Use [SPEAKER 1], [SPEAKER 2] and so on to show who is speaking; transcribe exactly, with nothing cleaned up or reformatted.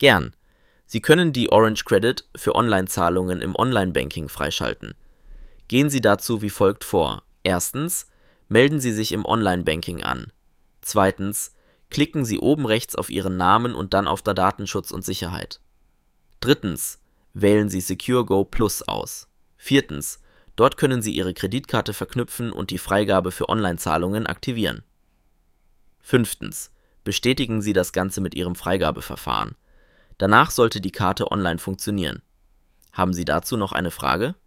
[SPEAKER 1] Gern. Sie können die Orange Credit für Online-Zahlungen im Online-Banking freischalten. Gehen Sie dazu wie folgt vor. Erstens, melden Sie sich im Online-Banking an. Zweitens, klicken Sie oben rechts auf Ihren Namen und dann auf der Datenschutz und Sicherheit. Drittens, wählen Sie Secure Go Plus aus. Viertens, dort können Sie Ihre Kreditkarte verknüpfen und die Freigabe für Online-Zahlungen aktivieren. Fünftens, bestätigen Sie das Ganze mit Ihrem Freigabeverfahren. Danach sollte die Karte online funktionieren. Haben Sie dazu noch eine Frage?